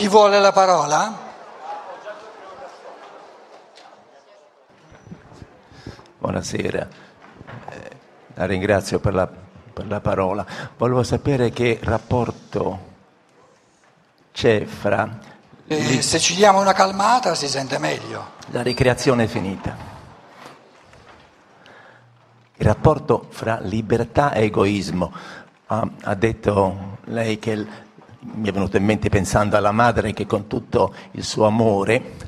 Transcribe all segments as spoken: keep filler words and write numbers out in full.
Chi vuole la parola? Buonasera, eh, la ringrazio per la, per la parola. Volevo sapere che rapporto c'è fra... Eh, se ci diamo una calmata si sente meglio. La ricreazione è finita. Il rapporto fra libertà e egoismo. Ha, ha detto lei che il, mi è venuto in mente pensando alla madre che con tutto il suo amore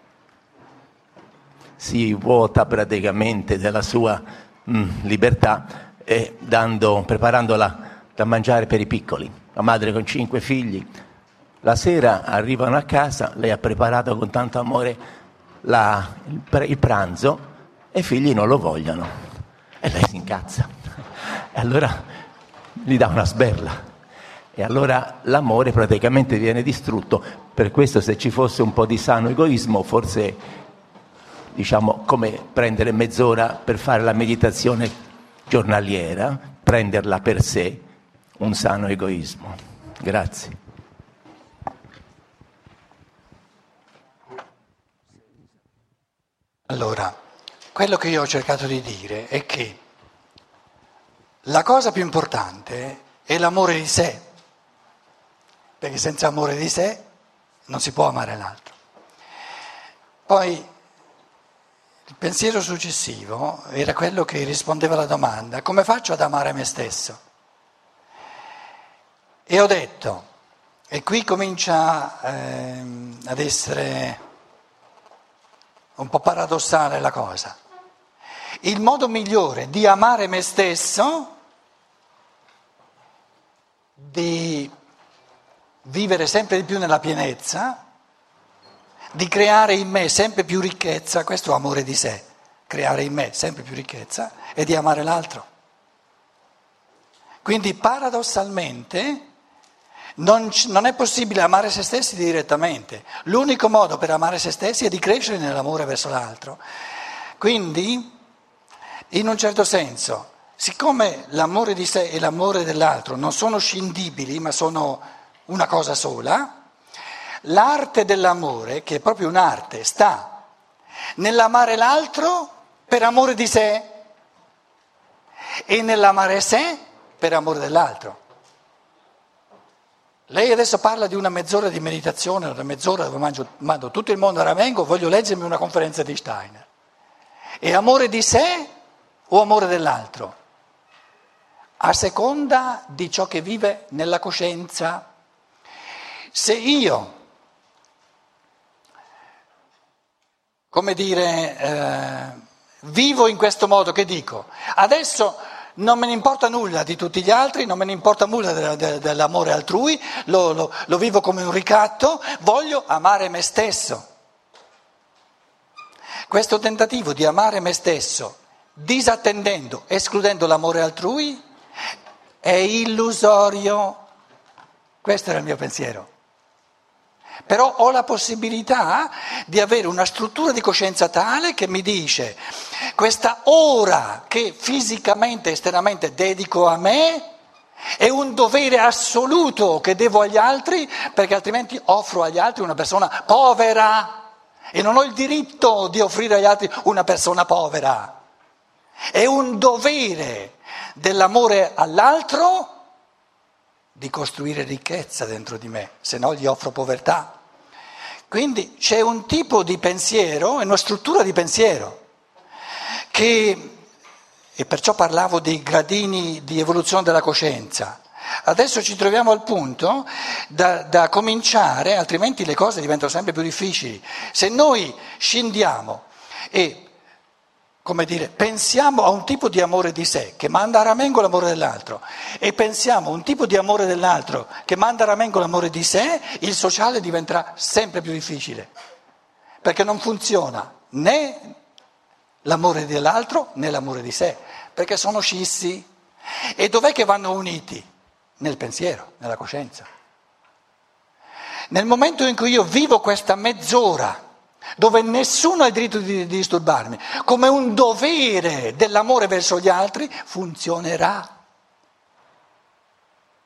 si vuota praticamente della sua mh, libertà e dando, preparandola da mangiare per i piccoli. La madre con cinque figli. La sera arrivano a casa, lei ha preparato con tanto amore la, il, il pranzo e i figli non lo vogliono. E lei si incazza. E allora gli dà una sberla. E allora l'amore praticamente viene distrutto. Per questo se ci fosse un po' di sano egoismo, forse, diciamo, come prendere mezz'ora per fare la meditazione giornaliera, prenderla per sé, un sano egoismo. Grazie. Allora, quello che io ho cercato di dire è che la cosa più importante è l'amore di sé, perché senza amore di sé non si può amare l'altro. Poi il pensiero successivo era quello che rispondeva alla domanda: come faccio ad amare me stesso? E ho detto, e qui comincia ehm, ad essere un po' paradossale la cosa, il modo migliore di amare me stesso, di vivere sempre di più nella pienezza, di creare in me sempre più ricchezza, questo amore di sé, creare in me sempre più ricchezza, e di amare l'altro. Quindi paradossalmente non, non è possibile amare se stessi direttamente, l'unico modo per amare se stessi è di crescere nell'amore verso l'altro. Quindi, in un certo senso, siccome l'amore di sé e l'amore dell'altro non sono scindibili ma sono una cosa sola, l'arte dell'amore, che è proprio un'arte, sta nell'amare l'altro per amore di sé e nell'amare sé per amore dell'altro. Lei adesso parla di una mezz'ora di meditazione, una mezz'ora dove mangio, mando tutto il mondo a Ramengo, voglio leggermi una conferenza di Steiner. È amore di sé o amore dell'altro? A seconda di ciò che vive nella coscienza. Se io, come dire, eh, vivo in questo modo che dico, adesso non me ne importa nulla di tutti gli altri, non me ne importa nulla de, de, dell'amore altrui, lo, lo, lo vivo come un ricatto, voglio amare me stesso. Questo tentativo di amare me stesso, disattendendo, escludendo l'amore altrui, è illusorio. Questo era il mio pensiero. Però ho la possibilità di avere una struttura di coscienza tale che mi dice: questa ora che fisicamente, esternamente dedico a me è un dovere assoluto che devo agli altri, perché altrimenti offro agli altri una persona povera e non ho il diritto di offrire agli altri una persona povera. È un dovere dell'amore all'altro di costruire ricchezza dentro di me, se no gli offro povertà. Quindi c'è un tipo di pensiero, una struttura di pensiero, che, e perciò parlavo di gradini di evoluzione della coscienza. Adesso ci troviamo al punto da, da cominciare, altrimenti le cose diventano sempre più difficili. Se noi scendiamo e, come dire, pensiamo a un tipo di amore di sé che manda a ramengo l'amore dell'altro e pensiamo a un tipo di amore dell'altro che manda a ramengo l'amore di sé, il sociale diventerà sempre più difficile, perché non funziona né l'amore dell'altro né l'amore di sé, perché sono scissi. E dov'è che vanno uniti? Nel pensiero, nella coscienza. Nel momento in cui io vivo questa mezz'ora dove nessuno ha il diritto di, di disturbarmi, come un dovere dell'amore verso gli altri, funzionerà.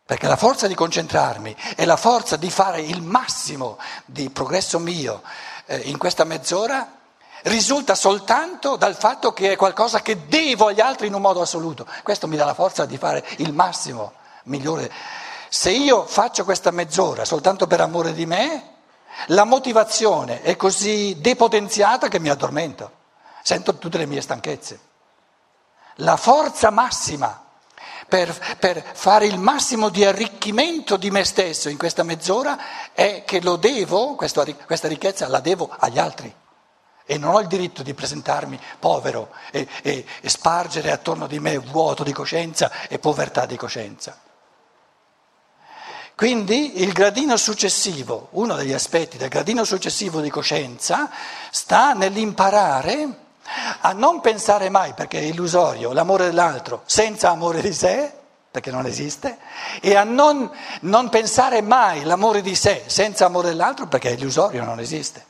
Perché la forza di concentrarmi e la forza di fare il massimo di progresso mio eh, in questa mezz'ora risulta soltanto dal fatto che è qualcosa che devo agli altri in un modo assoluto. Questo mi dà la forza di fare il massimo migliore. Se io faccio questa mezz'ora soltanto per amore di me, la motivazione è così depotenziata che mi addormento, sento tutte le mie stanchezze. La forza massima per, per fare il massimo di arricchimento di me stesso in questa mezz'ora è che lo devo, questa, questa ricchezza la devo agli altri. E non ho il diritto di presentarmi povero e, e, e spargere attorno di me vuoto di coscienza e povertà di coscienza. Quindi il gradino successivo, uno degli aspetti del gradino successivo di coscienza sta nell'imparare a non pensare mai, perché è illusorio, l'amore dell'altro senza amore di sé, perché non esiste, e a non, non pensare mai l'amore di sé senza amore dell'altro, perché è illusorio, non esiste.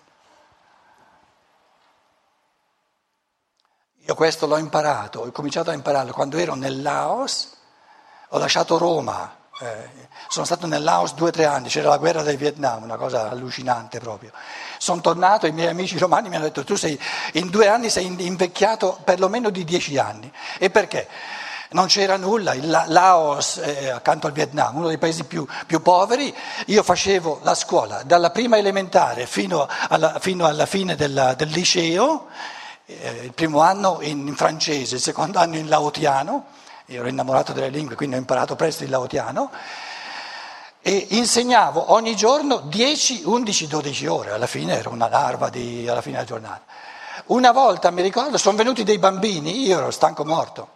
Io questo l'ho imparato, ho cominciato a impararlo quando ero nel Laos, ho lasciato Roma, eh, sono stato nel Laos due o tre anni, c'era la guerra del Vietnam, una cosa allucinante proprio. Sono tornato, i miei amici romani mi hanno detto tu sei, in due anni sei invecchiato perlomeno di dieci anni. E perché? Non c'era nulla, il Laos eh, accanto al Vietnam, uno dei paesi più, più poveri, io facevo la scuola dalla prima elementare fino alla, fino alla fine del, del liceo. Il primo anno in francese, il secondo anno in laotiano, io ero innamorato delle lingue, quindi ho imparato presto il laotiano, e insegnavo ogni giorno dieci, undici, dodici ore, alla fine ero una larva di, alla fine della giornata. Una volta, mi ricordo, sono venuti dei bambini, io ero stanco morto.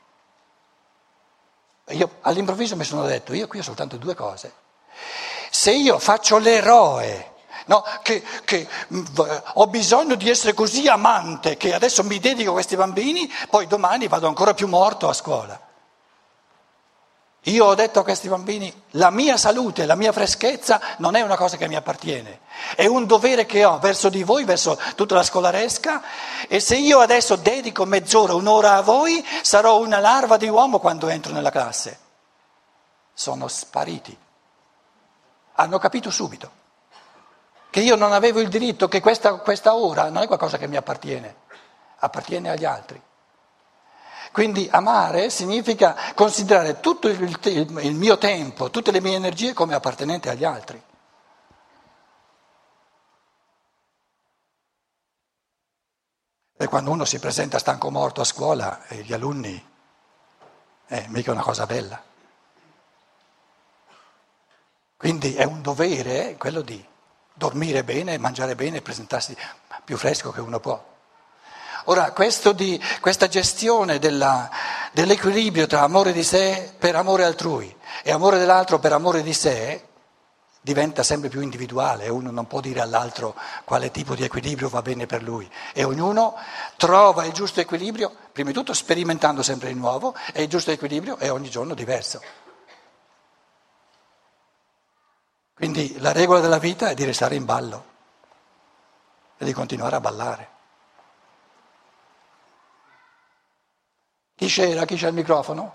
Io all'improvviso mi sono detto, io qui ho soltanto due cose. Se io faccio l'eroe, no, che, che mh, ho bisogno di essere così amante che adesso mi dedico a questi bambini, poi domani vado ancora più morto a scuola. Io ho detto a questi bambini, la mia salute, la mia freschezza non è una cosa che mi appartiene, è un dovere che ho verso di voi, verso tutta la scolaresca, e se io adesso dedico mezz'ora, un'ora a voi, sarò una larva di uomo quando entro nella classe. Sono spariti. Hanno capito subito che io non avevo il diritto, che questa, questa ora non è qualcosa che mi appartiene, appartiene agli altri. Quindi amare significa considerare tutto il, il, il mio tempo, tutte le mie energie come appartenenti agli altri. E quando uno si presenta stanco morto a scuola, e gli alunni, è mica una cosa bella. Quindi è un dovere quello di dormire bene, mangiare bene e presentarsi più fresco che uno può. Ora, questo di, questa gestione della, dell'equilibrio tra amore di sé per amore altrui e amore dell'altro per amore di sé diventa sempre più individuale, uno non può dire all'altro quale tipo di equilibrio va bene per lui e ognuno trova il giusto equilibrio, prima di tutto sperimentando sempre il nuovo, e il giusto equilibrio è ogni giorno diverso. Quindi la regola della vita è di restare in ballo e di continuare a ballare. Chi c'era? Chi c'ha il microfono?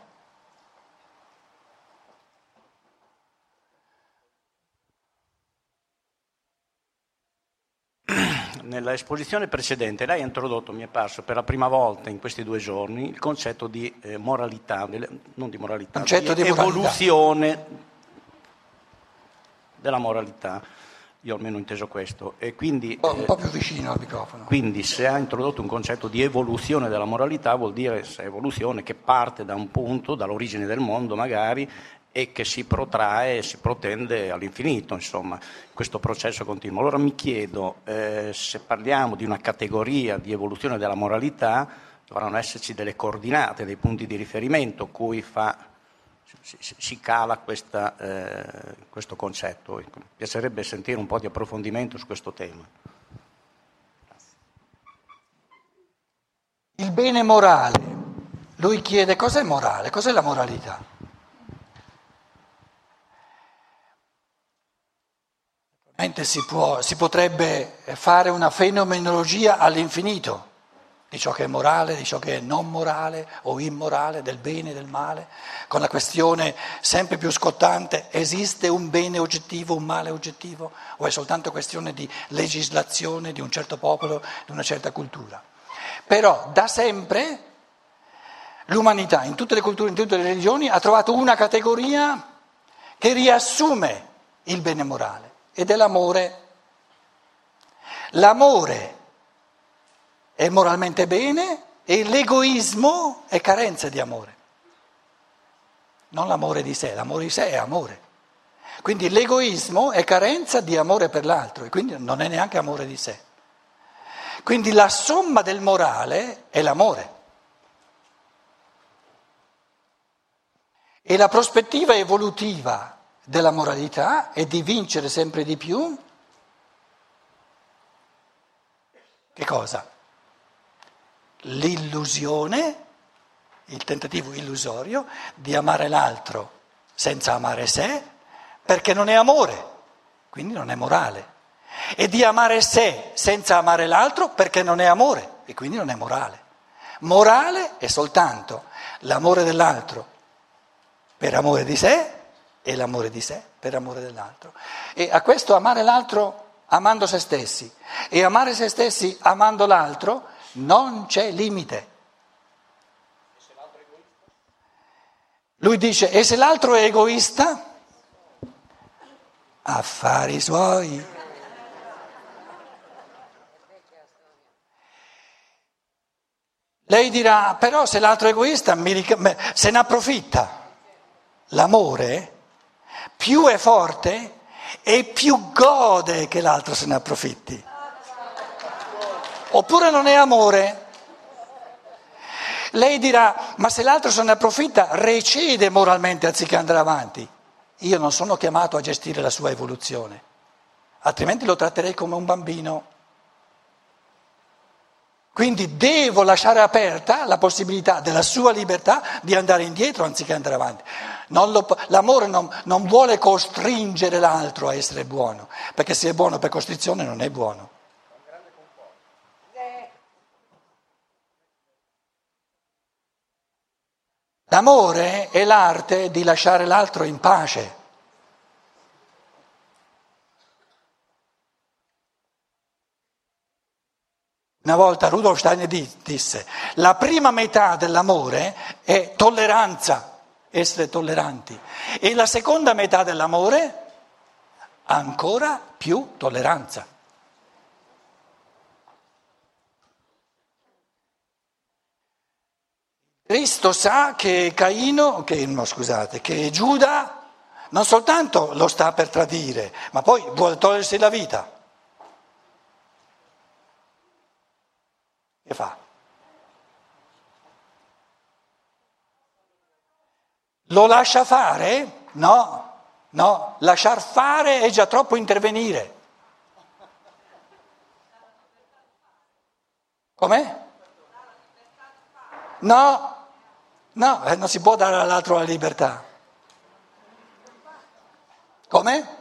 Nella esposizione precedente lei ha introdotto, mi è parso per la prima volta in questi due giorni, il concetto di eh, moralità, delle, non di moralità, concetto di, di evoluzione moralità. della moralità. Io almeno ho inteso questo. E quindi, un, po', un po' più vicino al microfono. Quindi se ha introdotto un concetto di evoluzione della moralità vuol dire evoluzione che parte da un punto, dall'origine del mondo magari, e che si protrae, si protende all'infinito, insomma, questo processo continuo. Allora mi chiedo, eh, se parliamo di una categoria di evoluzione della moralità, dovranno esserci delle coordinate, dei punti di riferimento cui fa... Si, si cala questa, eh, questo concetto. Mi piacerebbe sentire un po' di approfondimento su questo tema. Il bene morale, lui chiede cos'è morale, cos'è la moralità? Si, può, si potrebbe fare una fenomenologia all'infinito di ciò che è morale, di ciò che è non morale o immorale, del bene e del male, con la questione sempre più scottante: esiste un bene oggettivo, un male oggettivo, o è soltanto questione di legislazione di un certo popolo, di una certa cultura? Però da sempre l'umanità, in tutte le culture, in tutte le religioni, ha trovato una categoria che riassume il bene morale, ed è l'amore. L'amore è moralmente bene e l'egoismo è carenza di amore. Non l'amore di sé, l'amore di sé è amore. Quindi l'egoismo è carenza di amore per l'altro e quindi non è neanche amore di sé. Quindi la somma del morale è l'amore. E la prospettiva evolutiva della moralità è di vincere sempre di più. Che cosa? L'illusione, il tentativo illusorio di amare l'altro senza amare sé, perché non è amore, quindi non è morale, e di amare sé senza amare l'altro perché non è amore e quindi non è morale. Morale è soltanto l'amore dell'altro per amore di sé e l'amore di sé per amore dell'altro. E a questo amare l'altro amando se stessi e amare se stessi amando l'altro non c'è limite. Lui dice: e se l'altro è egoista? Affari suoi. Lei dirà: però se l'altro è egoista mi, se ne approfitta. L'amore più è forte e più gode che l'altro se ne approfitti. Oppure non è amore. Lei dirà: ma se l'altro se ne approfitta recede moralmente anziché andare avanti. Io non sono chiamato a gestire la sua evoluzione, altrimenti lo tratterei come un bambino. Quindi devo lasciare aperta la possibilità della sua libertà di andare indietro anziché andare avanti. Non lo, l'amore non, non vuole costringere l'altro a essere buono, perché se è buono per costrizione non è buono. L'amore è l'arte di lasciare l'altro in pace. Una volta Rudolf Steiner disse: la prima metà dell'amore è tolleranza, essere tolleranti, e la seconda metà dell'amore ancora più tolleranza. Cristo sa che Caino, che, no, scusate, che Giuda non soltanto lo sta per tradire, ma poi vuole togliersi la vita. Che fa? Lo lascia fare? No, no, lasciar fare è già troppo intervenire. Com'è? No, no, eh, non si può dare all'altro la libertà. Come?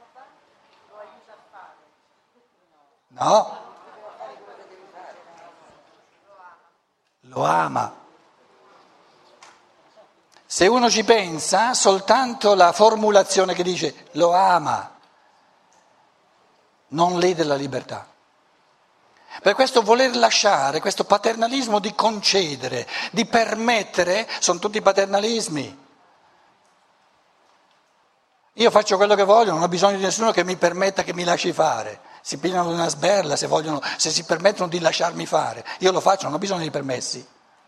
No. Lo ama. Se uno ci pensa, soltanto la formulazione che dice lo ama non lede la libertà. Per questo voler lasciare, questo paternalismo di concedere, di permettere, sono tutti paternalismi. Io faccio quello che voglio, non ho bisogno di nessuno che mi permetta, che mi lasci fare. Si pigliano una sberla se vogliono, se si permettono di lasciarmi fare. Io lo faccio, non ho bisogno di permessi.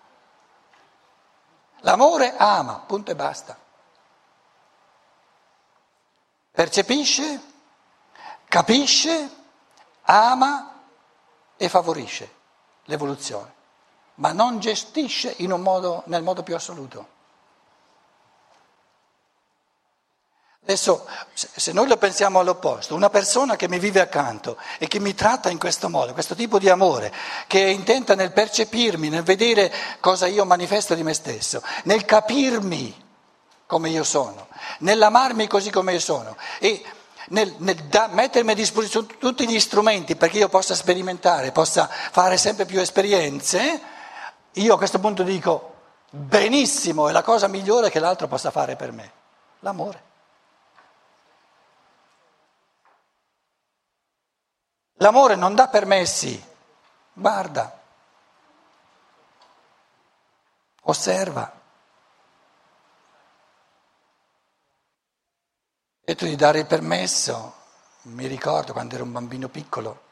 L'amore ama, punto e basta. Percepisce, capisce, ama e favorisce l'evoluzione, ma non gestisce in un modo, nel modo più assoluto. Adesso, se noi lo pensiamo all'opposto, una persona che mi vive accanto e che mi tratta in questo modo, questo tipo di amore, che è intenta nel percepirmi, nel vedere cosa io manifesto di me stesso, nel capirmi come io sono, nell'amarmi così come io sono, e nel, nel da, mettermi a disposizione tutti gli strumenti perché io possa sperimentare, possa fare sempre più esperienze, io a questo punto dico, benissimo, è la cosa migliore che l'altro possa fare per me, l'amore. L'amore non dà permessi, guarda, osserva. E tu di dare il permesso, mi ricordo quando ero un bambino piccolo,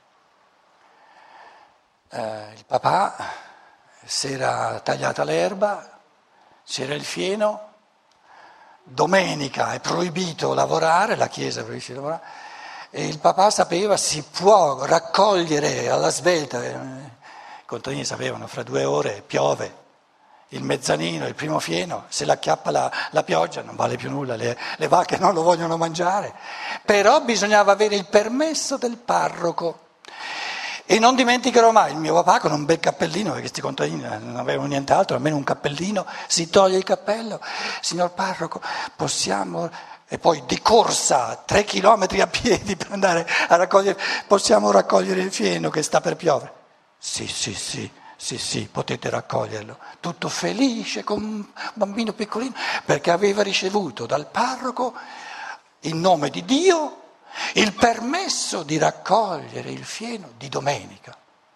eh, il papà si era tagliata l'erba, c'era il fieno, domenica è proibito lavorare, la chiesa proibisce lavorare, e il papà sapeva si può raccogliere alla svelta, i contadini sapevano fra due ore piove. Il mezzanino, il primo fieno, se l'acchiappa la, la pioggia non vale più nulla, le, le vacche non lo vogliono mangiare, però bisognava avere il permesso del parroco. E non dimenticherò mai il mio papà con un bel cappellino, perché questi contadini non avevano nient'altro, almeno un cappellino, si toglie il cappello, signor parroco, possiamo, e poi di corsa, tre chilometri a piedi per andare a raccogliere, possiamo raccogliere il fieno che sta per piovere? Sì, sì, sì. Sì, sì, potete raccoglierlo. Tutto felice, con un bambino piccolino, perché aveva ricevuto dal parroco, in nome di Dio, il permesso di raccogliere il fieno di domenica.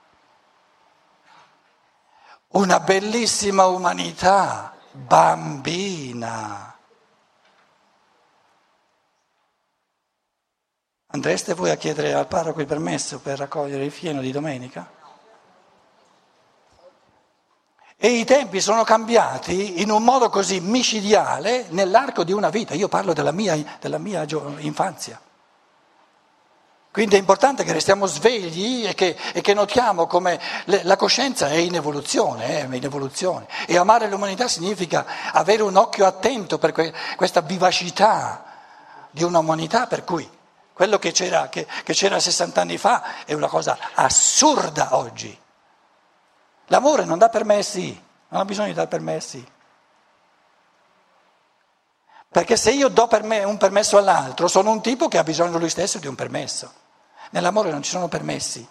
Una bellissima umanità, bambina. Andreste voi a chiedere al parroco il permesso per raccogliere il fieno di domenica? E i tempi sono cambiati in un modo così micidiale nell'arco di una vita. Io parlo della mia, della mia infanzia. Quindi è importante che restiamo svegli e che, e che notiamo come le, la coscienza è in evoluzione, è in evoluzione. E amare l'umanità significa avere un occhio attento per que, questa vivacità di una umanità per cui quello che c'era, che, che c'era sessanta anni fa è una cosa assurda oggi. L'amore non dà permessi, non ha bisogno di dare permessi. Perché se io do per me un permesso all'altro, sono un tipo che ha bisogno lui stesso di un permesso. Nell'amore non ci sono permessi.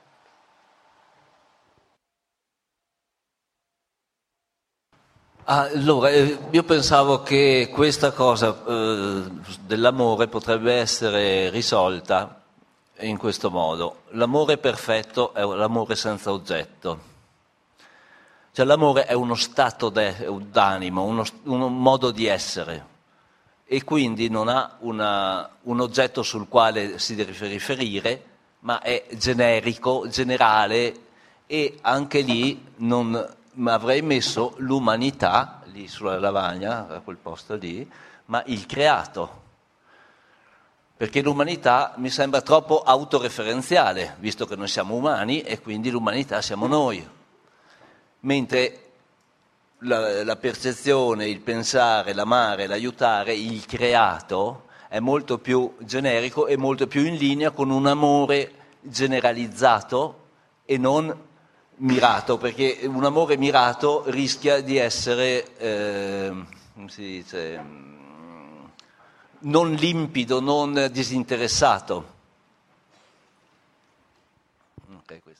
Allora, io pensavo che questa cosa eh, dell'amore potrebbe essere risolta in questo modo. L'amore perfetto è l'amore senza oggetto. Cioè l'amore è uno stato d'animo, uno, un modo di essere e quindi non ha una, un oggetto sul quale si deve riferire, ma è generico, generale e anche lì non avrei messo l'umanità, lì sulla lavagna, a quel posto lì, ma il creato. Perché l'umanità mi sembra troppo autoreferenziale, visto che noi siamo umani e quindi l'umanità siamo noi. Mentre la, la percezione, il pensare, l'amare, l'aiutare, il creato è molto più generico e molto più in linea con un amore generalizzato e non mirato, perché un amore mirato rischia di essere, eh, come si dice, non limpido, non disinteressato. Ok, questo.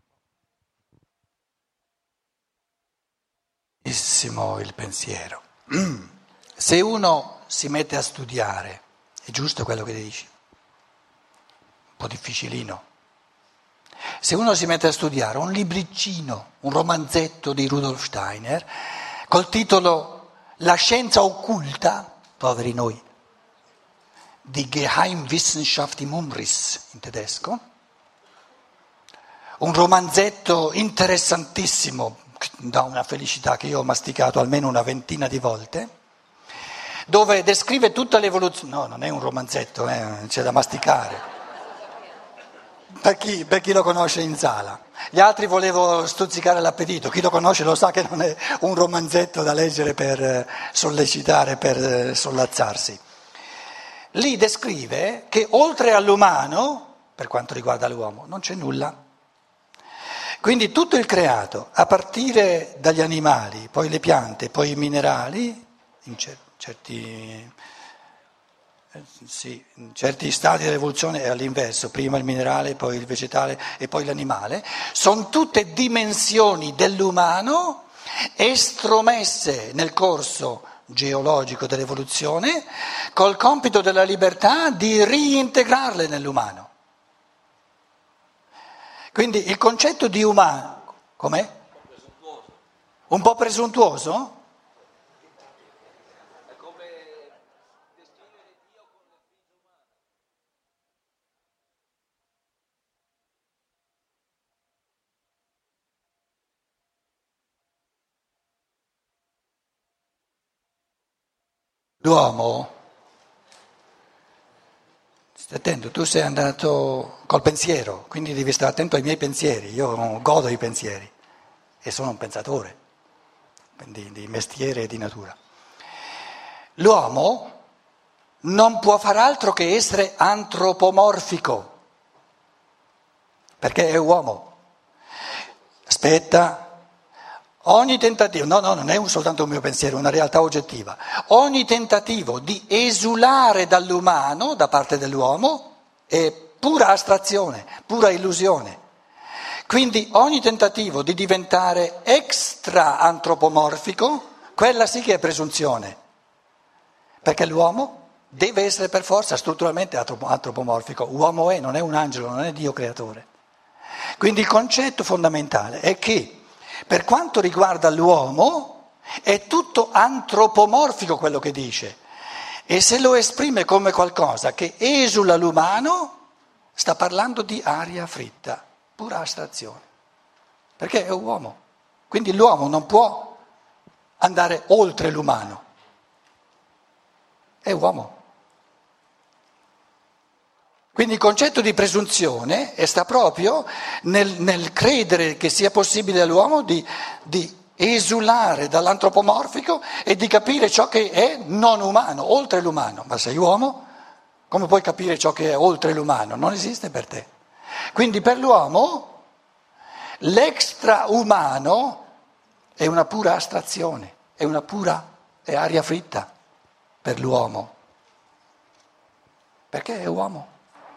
Il pensiero. Se uno si mette a studiare, è giusto quello che dici, un po' difficilino. Se uno si mette a studiare un libricino, un romanzetto di Rudolf Steiner, col titolo La scienza occulta, poveri noi, di Geheimwissenschaft im Umriss in tedesco, un romanzetto interessantissimo, da una felicità che io ho masticato almeno una ventina di volte, dove descrive tutta l'evoluzione. No, non è un romanzetto, eh, c'è da masticare. Per chi, per chi lo conosce in sala. Gli altri volevo stuzzicare l'appetito, chi lo conosce lo sa che non è un romanzetto da leggere per sollecitare, per sollazzarsi. Lì descrive che oltre all'umano, per quanto riguarda l'uomo, non c'è nulla. Quindi tutto il creato, a partire dagli animali, poi le piante, poi i minerali, in certi Sì, in certi stadi dell'evoluzione è all'inverso, prima il minerale, poi il vegetale e poi l'animale, sono tutte dimensioni dell'umano estromesse nel corso geologico dell'evoluzione col compito della libertà di reintegrarle nell'umano. Quindi il concetto di umano, com'è? Un po' presuntuoso? L'uomo, stai attento, tu sei andato col pensiero, quindi devi stare attento ai miei pensieri, io godo i pensieri e sono un pensatore di, di mestiere e di natura. L'uomo non può far altro che essere antropomorfico, perché è uomo. Aspetta. Ogni tentativo, no, no, non è un soltanto un mio pensiero, è una realtà oggettiva. Ogni tentativo di esulare dall'umano da parte dell'uomo è pura astrazione, pura illusione. Quindi ogni tentativo di diventare extra antropomorfico, quella sì che è presunzione, perché l'uomo deve essere per forza strutturalmente antropomorfico. Uomo è, non è un angelo, non è Dio creatore. Quindi il concetto fondamentale è che per quanto riguarda l'uomo è tutto antropomorfico quello che dice e se lo esprime come qualcosa che esula l'umano sta parlando di aria fritta, pura astrazione, perché è uomo. Quindi l'uomo non può andare oltre l'umano, è uomo. Quindi il concetto di presunzione sta proprio nel, nel credere che sia possibile all'uomo di, di esulare dall'antropomorfico e di capire ciò che è non umano, oltre l'umano. Ma sei uomo? Come puoi capire ciò che è oltre l'umano? Non esiste per te. Quindi per l'uomo l'extraumano è una pura astrazione, è una pura è aria fritta per l'uomo. Perché è uomo.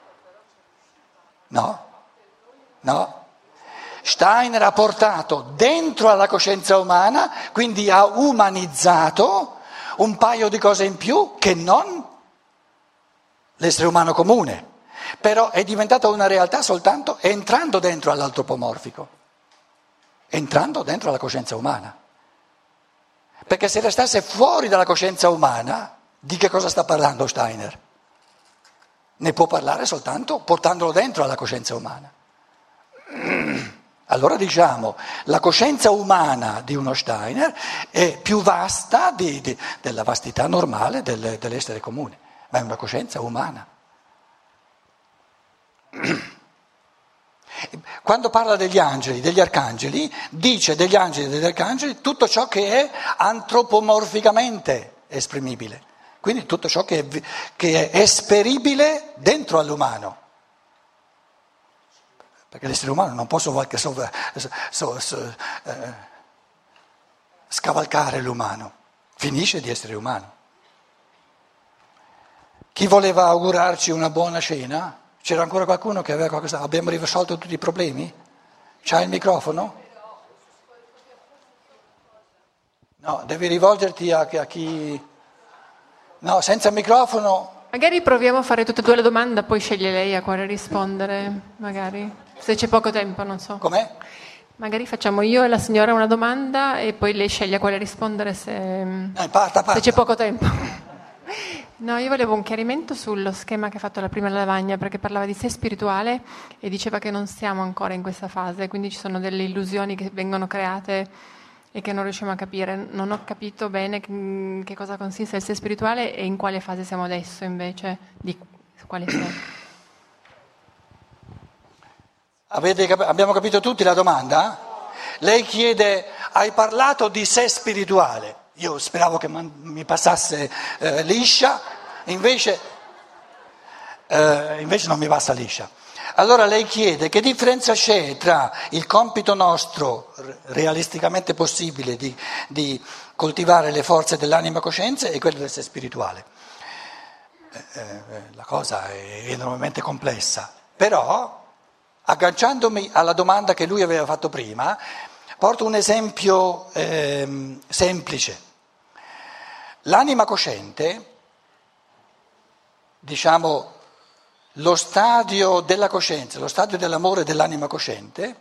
No, no. Steiner ha portato dentro alla coscienza umana, quindi ha umanizzato un paio di cose in più che non l'essere umano comune, però è diventata una realtà soltanto entrando dentro all'antropomorfico, entrando dentro alla coscienza umana. Perché se restasse fuori dalla coscienza umana, di che cosa sta parlando Steiner? Ne può parlare soltanto portandolo dentro alla coscienza umana. Allora diciamo, la coscienza umana di uno Steiner è più vasta di, di, della vastità normale del, dell'essere comune, ma è una coscienza umana. Quando parla degli angeli, degli arcangeli, dice degli angeli e degli arcangeli tutto ciò che è antropomorficamente esprimibile. Quindi tutto ciò che è, che è esperibile dentro all'umano. Perché l'essere umano non può sovval- sov- so- so- eh, scavalcare l'umano, finisce di essere umano. Chi voleva augurarci una buona cena? C'era ancora qualcuno che aveva qualcosa? Abbiamo risolto tutti i problemi? C'hai il microfono? No, devi rivolgerti a, a chi... No, senza microfono. Magari proviamo a fare tutte e due le domande, poi sceglie lei a quale rispondere, magari. Se c'è poco tempo, non so. Com'è? Magari facciamo io e la signora una domanda e poi lei sceglie a quale rispondere se, Eh, parta, parta. se c'è poco tempo. No, io volevo un chiarimento sullo schema che ha fatto la prima Lavagna, perché parlava di sé spirituale e diceva che non siamo ancora in questa fase, quindi ci sono delle illusioni che vengono create e che non riusciamo a capire. Non ho capito bene che, che cosa consiste il sé spirituale e in quale fase siamo adesso invece di quale sé. Avete cap- abbiamo capito tutti la domanda? Lei chiede, hai parlato di sé spirituale, io speravo che man- mi passasse eh, liscia, invece, eh, invece non mi passa liscia. Allora lei chiede che differenza c'è tra il compito nostro, realisticamente possibile, di, di coltivare le forze dell'anima coscienza e quello del sé spirituale. eh, la cosa è enormemente complessa. Però, agganciandomi alla domanda che lui aveva fatto prima, porto un esempio eh, semplice. L'anima cosciente, diciamo, lo stadio della coscienza, lo stadio dell'amore dell'anima cosciente,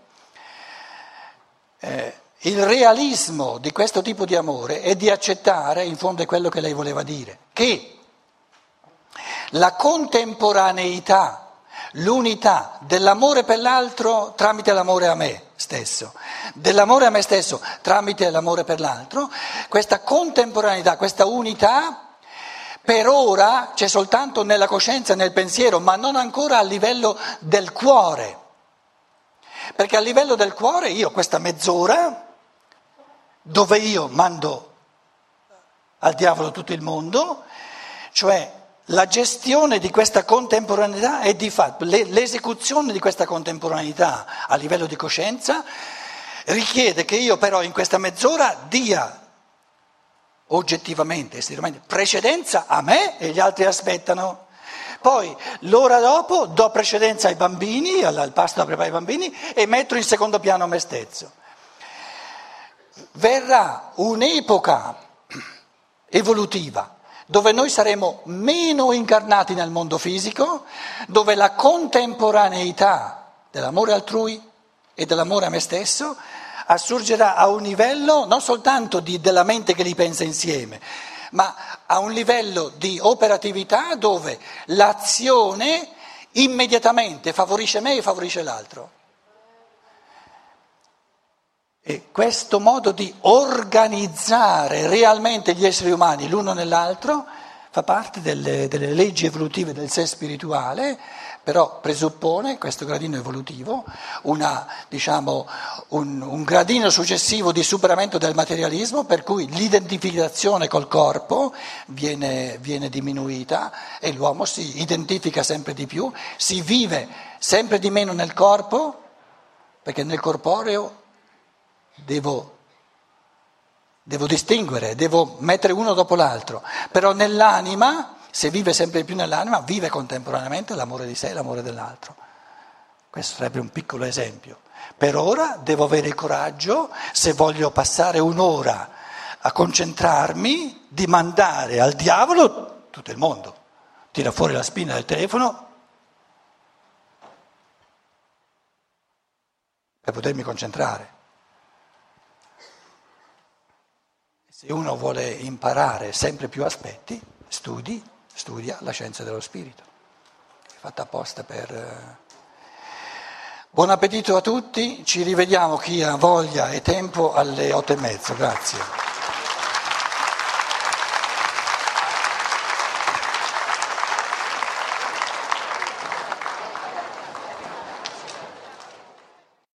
eh, il realismo di questo tipo di amore è di accettare, in fondo è quello che lei voleva dire, che la contemporaneità, l'unità dell'amore per l'altro tramite l'amore a me stesso, dell'amore a me stesso tramite l'amore per l'altro, questa contemporaneità, questa unità per ora c'è soltanto nella coscienza e nel pensiero, ma non ancora a livello del cuore. Perché a livello del cuore io ho questa mezz'ora dove io mando al diavolo tutto il mondo, cioè la gestione di questa contemporaneità è di fatto, l'esecuzione di questa contemporaneità a livello di coscienza richiede che io però in questa mezz'ora dia oggettivamente, esteriormente, precedenza a me e gli altri aspettano. Poi l'ora dopo do precedenza ai bambini, al, al pasto da preparare ai bambini e metto in secondo piano me stesso. Verrà un'epoca evolutiva dove noi saremo meno incarnati nel mondo fisico, dove la contemporaneità dell'amore altrui e dell'amore a me stesso assurgerà a un livello non soltanto di, della mente che li pensa insieme, ma a un livello di operatività dove l'azione immediatamente favorisce me e favorisce l'altro. E questo modo di organizzare realmente gli esseri umani l'uno nell'altro fa parte delle, delle leggi evolutive del sé spirituale, però presuppone questo gradino evolutivo, una, diciamo, un, un gradino successivo di superamento del materialismo, per cui l'identificazione col corpo viene, viene diminuita e l'uomo si identifica sempre di più, si vive sempre di meno nel corpo, perché nel corporeo devo, devo distinguere, devo mettere uno dopo l'altro, però nell'anima, se vive sempre di più nell'anima, vive contemporaneamente l'amore di sé e l'amore dell'altro. Questo sarebbe un piccolo esempio. Per ora devo avere il coraggio, se voglio passare un'ora a concentrarmi, di mandare al diavolo tutto il mondo. Tira fuori la spina del telefono per potermi concentrare. Se uno vuole imparare sempre più aspetti, studi, studia la scienza dello spirito. È fatta apposta per... Buon appetito a tutti, ci rivediamo chi ha voglia e tempo alle otto e mezzo, grazie.